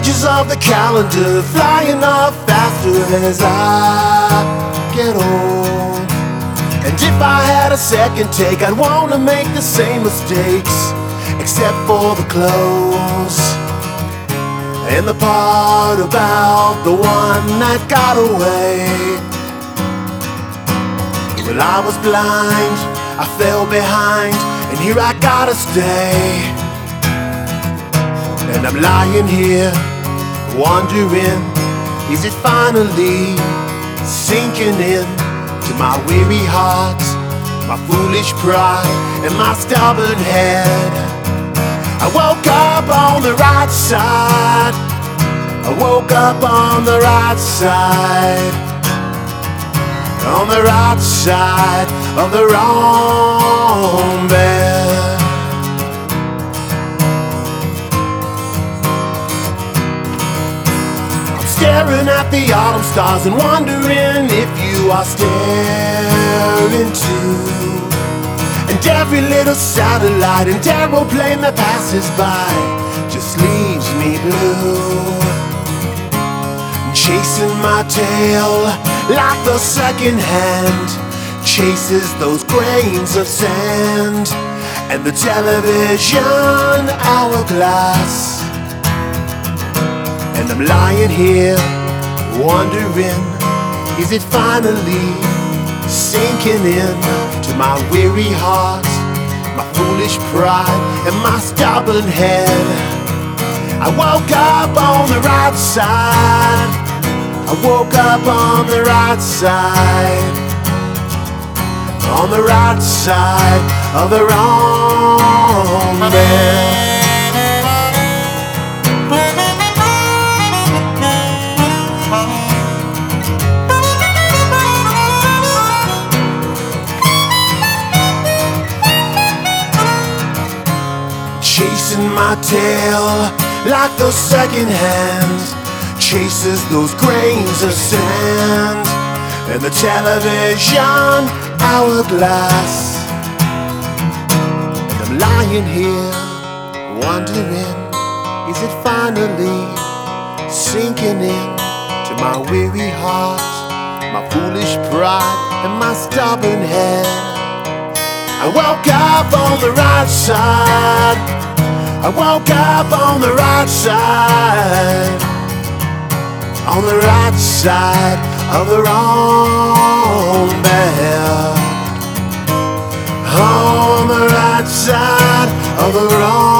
pages of the calendar flying up faster as I get old. And if I had a second take, I'd wanna make the same mistakes, except for the clothes and the part about the one that got away. Well, I was blind, I fell behind, and here I gotta stay. And I'm lying here, wondering, is it finally sinking in to my weary heart, my foolish pride, and my stubborn head? I woke up on the right side, I woke up on the right side, on the right side of the wrong bed. I'm staring at the autumn stars and wondering if you are staring too. And every little satellite and aeroplane that passes by just leaves me blue. Chasing my tail like the second hand chases those grains of sand and the television hourglass. And I'm lying here wondering, is it finally sinking in to my weary heart, my foolish pride, and my stubborn head? I woke up on the right side, I woke up on the right side, on the right side of the wrong bed. Chasing my tail like those second hands chases those grains of sand and the television hourglass. And I'm lying here wondering, is it finally sinking in to my weary heart, my foolish pride, and my stubborn head? I woke up on the right side, I woke up on the right side, on the right side of the wrong bed, on the right side of the wrong